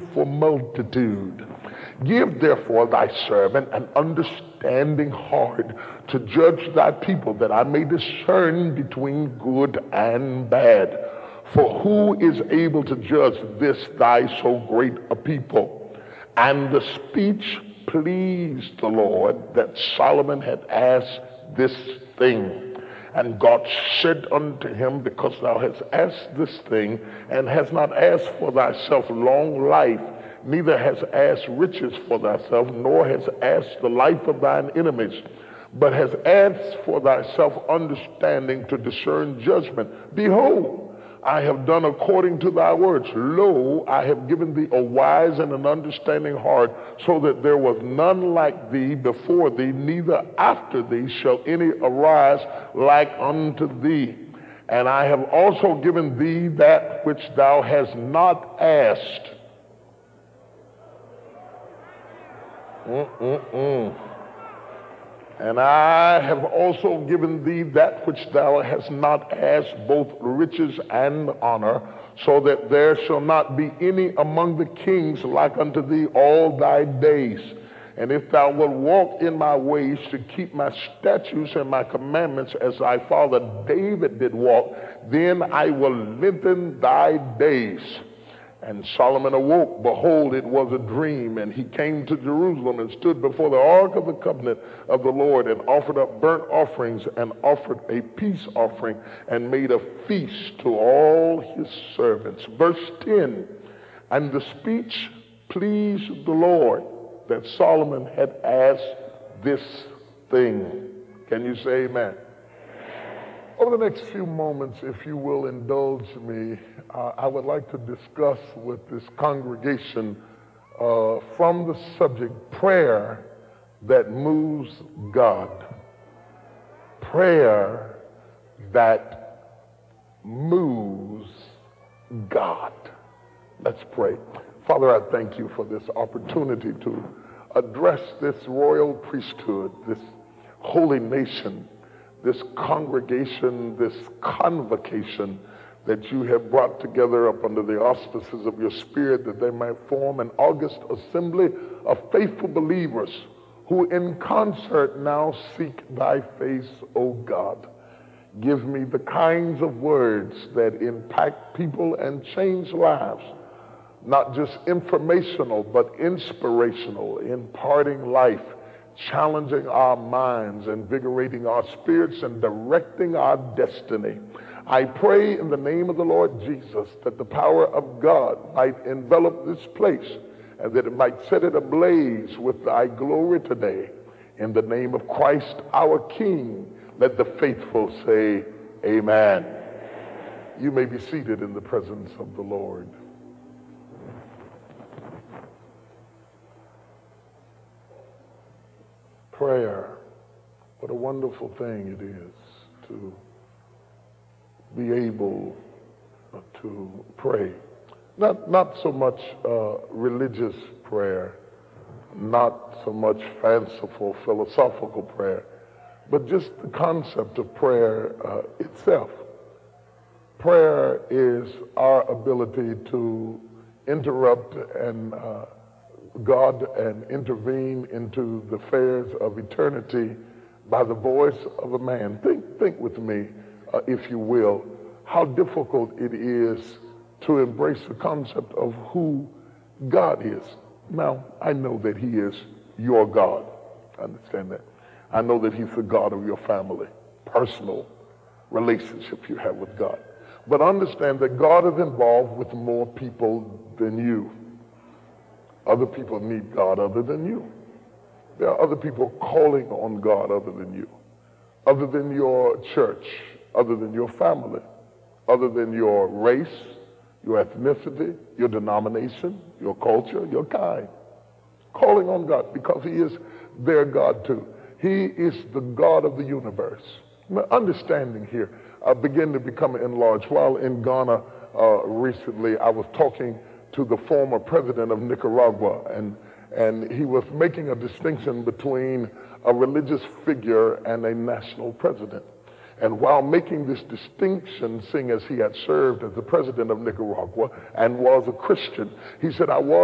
for multitude. Give therefore thy servant an understanding heart to judge thy people, that I may discern between good and bad. For who is able to judge this thy so great a people? And the speech pleased the Lord, that Solomon had asked this thing. And God said unto him, because thou hast asked this thing, and hast not asked for thyself long life, neither hast asked riches for thyself, nor hast asked the life of thine enemies, but hast asked for thyself understanding to discern judgment. Behold, I have done according to thy words. Lo, I have given thee a wise and an understanding heart, so that there was none like thee before thee, neither after thee shall any arise like unto thee. And I have also given thee that which thou hast not asked. And I have also given thee that which thou hast not asked, both riches and honor, so that there shall not be any among the kings like unto thee all thy days. And if thou wilt walk in my ways to keep my statutes and my commandments as thy father David did walk, then I will lengthen thy days. And Solomon awoke, behold, it was a dream, and he came to Jerusalem and stood before the ark of the covenant of the Lord, and offered up burnt offerings, and offered a peace offering, and made a feast to all his servants. Verse 10, and the speech pleased the Lord, that Solomon had asked this thing. Can you say amen? Over the next few moments, if you will indulge me, I would like to discuss with this congregation from the subject, prayer that moves God. Prayer that moves God. Let's pray. Father, I thank you for this opportunity to address this royal priesthood, this holy nation, this congregation, this convocation that you have brought together up under the auspices of your Spirit, that they might form an august assembly of faithful believers who in concert now seek thy face, O God. Give me the kinds of words that impact people and change lives, not just informational, but inspirational, imparting life, challenging our minds, invigorating our spirits, and directing our destiny. I pray in the name of the Lord Jesus that the power of God might envelop this place, and that it might set it ablaze with thy glory today. In the name of Christ our King, let the faithful say amen. You may be seated in the presence of the Lord. Prayer, what a wonderful thing it is to be able to pray. Not so much religious prayer, not so much fanciful philosophical prayer, but just the concept of prayer itself. Prayer is our ability to interrupt and God and intervene into the affairs of eternity by the voice of a man. Think with me, if you will, how difficult it is to embrace the concept of who God is. Now, I know that he is your God. I understand that. I know that he's the God of your family, personal relationship you have with God. But understand that God is involved with more people than you. Other people need God other than you. There are other people calling on God other than you, other than your church, other than your family, other than your race, your ethnicity, your denomination, your culture, your kind. Calling on God because he is their God too. He is the God of the universe. My understanding here began to become enlarged. While in Ghana recently, I was talking to the former president of Nicaragua, and he was making a distinction between a religious figure and a national president. And while making this distinction, seeing as he had served as the president of Nicaragua and was a Christian, he said, I was